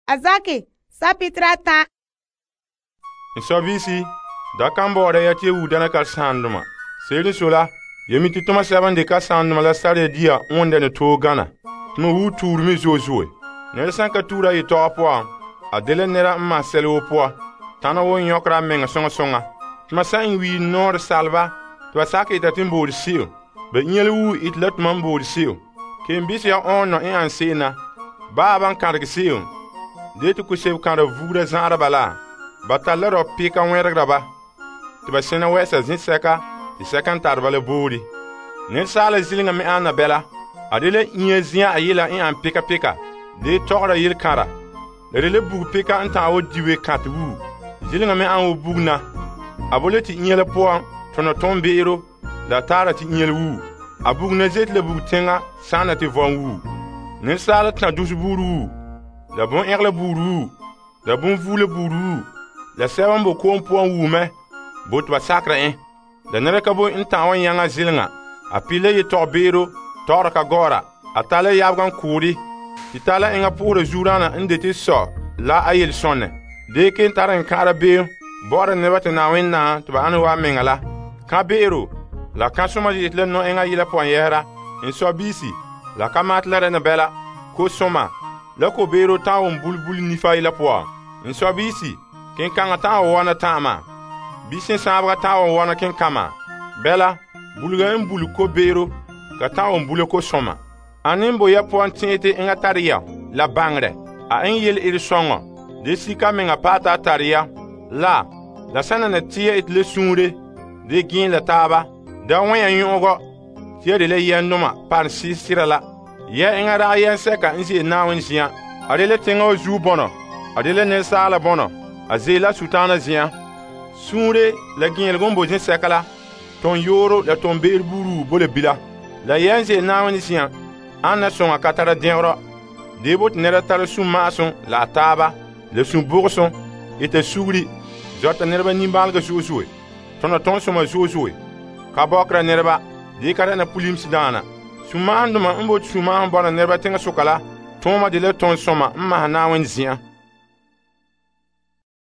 Azaki, sapitra ta. Nsobisi, da kan boda ya te wudana ka sanduma. Seri sola, yemi ti tuma saban de ka sanduma la sare dia onde ne to gana. Tuma wu turmi zozoe. Nere san ka tura yi to poa. Adele nera ma selo poa. Tana wo nyokra menga songa. Tuma san wi nor salva. Tuma sake ita timbo siu. Be nyele wu it let mambo siu. Kembisi ya ono en ansena. Ba ban kargi siu. Detu kushev kan da vura zara bala. Batalla ro pika wergra ba. Tiba sena wesa zin seka. Ti sekan tarbale buri. Nen sala zilinga me ana bela. Adele nye zia ayila en an pika. De togra yil kara. Rele bug pika anta awo diwe kat wu. Zilinga me an wo bugna. Abole ti nyele poa. Tono tombero. Da tara ti nyele wu. Abug na zet le bug tenga. Sana ti von wu. Nen sala tna dus buru wu. La bon erle buru. La bon vule buru. La sewan bo kon po wu me. Bot ba sakra en. La nere ka bo inta wan yanga zilinga. A pile ye torbero. Tora ka gora. A tale yabgan kuri. Ti tala enga pure jurana inde ti so. La ayel sonne. De ken taran kara be. Bora ne wate na wenna. Tuba anu wa mengala. Ka bero. La kasuma jitle no enga yila po yera. In so bisi. La kamatlere na bela. Ko soma. La ko bero ta on bulbul ni fa ila poa. In so bisi. Ken kanga ta wana tama. Bisin sabra ta wana ken kama. Bela. Bulga en bulu ko bero. Ka ta on bulu ko soma. Animbo ya po antete enga taria. La bangre. A en yel iri songo. De sika menga pata taria. La. La sana na tia it le sunre. De gin la taba. Da wanya yongo. Tia de le yandoma. Par si sirala. Ya enga da yen seka nsi nawin siya. Adele tengo zu bono. Adele ne sala bono. Azela sutana ziya. Sunre la gin gombo jin sekala. Ton yoro la ton beer buru bole bila. La yen se nawin siya. Anna songa katara denro. Debot nera tara su mason la taba. Le su bourson. Ete sugri. Jota nerba nimbalga zozoe. Tona ton soma zozoe. Kabokra nerba. Dikara na pulim sidana. Suma anduma mbot suma mbona nerba tenga sokala. Toma de le ton soma mma na wen zia.